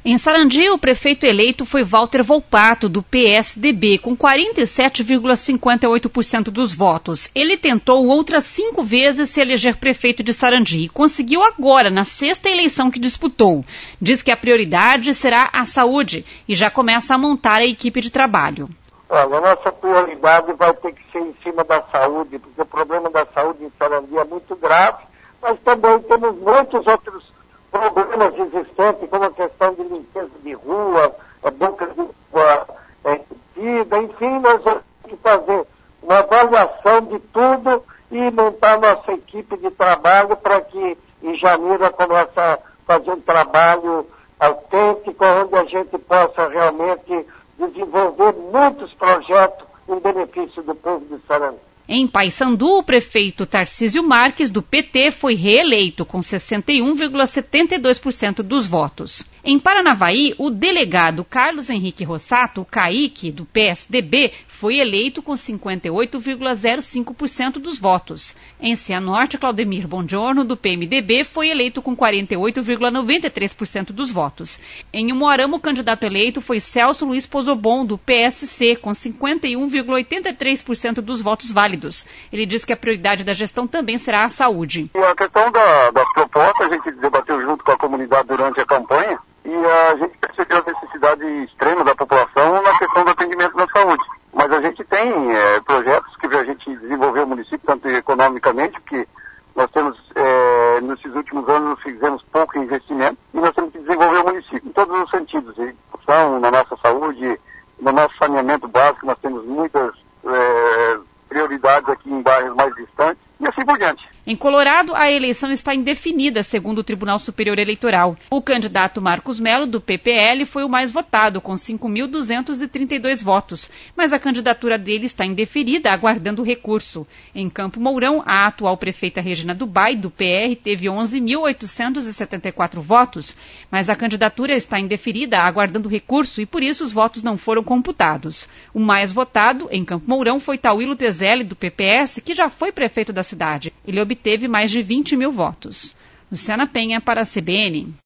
Em Sarandi, o prefeito eleito foi Walter Volpato, do PSDB, com 47,58% dos votos. Ele tentou outras 5 vezes se eleger prefeito de Sarandi e conseguiu agora, na 6ª eleição que disputou. Diz que a prioridade será a saúde e já começa a montar a equipe de trabalho. Olha, a nossa prioridade vai ter que ser em cima da saúde, porque o problema da saúde em Sarandi é muito grave, mas também temos muitos outros problemas existentes, como a questão de limpeza de rua, boca de rua entupida, enfim, nós vamos ter que fazer uma avaliação de tudo e montar nossa equipe de trabalho para que em janeiro comece a fazer um trabalho autêntico, onde a gente possa realmente desenvolver muitos projetos em benefício do povo de Sarandi. Em Paissandu, o prefeito Tarcísio Marques, do PT, foi reeleito com 61,72% dos votos. Em Paranavaí, o delegado Carlos Henrique Rossato, o Caíque, do PSDB, foi eleito com 58,05% dos votos. Em Cianorte, Claudemir Bongiorno, do PMDB, foi eleito com 48,93% dos votos. Em Umuarama, o candidato eleito foi Celso Luiz Pozobon, do PSC, com 51,83% dos votos válidos. Ele diz que a prioridade da gestão também será a saúde. E a questão das propostas, a gente debateu junto com a comunidade durante a campanha e a gente percebeu a necessidade extrema da população na questão do atendimento na saúde. Mas a gente tem projetos que a gente desenvolveu o município, tanto economicamente, porque nós temos, nesses últimos anos, fizemos pouco investimento e nós temos que desenvolver o município em todos os sentidos, na nossa saúde, no nosso saneamento básico, nós temos muitas prioridades aqui em bairros mais distantes e assim por diante. Em Colorado, a eleição está indefinida, segundo o Tribunal Superior Eleitoral. O candidato Marcos Melo, do PPL, foi o mais votado, com 5.232 votos, mas a candidatura dele está indeferida, aguardando recurso. Em Campo Mourão, a atual prefeita Regina Dubay, do PR, teve 11.874 votos, mas a candidatura está indeferida, aguardando recurso, e por isso os votos não foram computados. O mais votado, em Campo Mourão, foi Tauilo Tezelli, do PPS, que já foi prefeito da cidade. Ele obteve mais de 20 mil votos. Luciana Penha, para a CBN.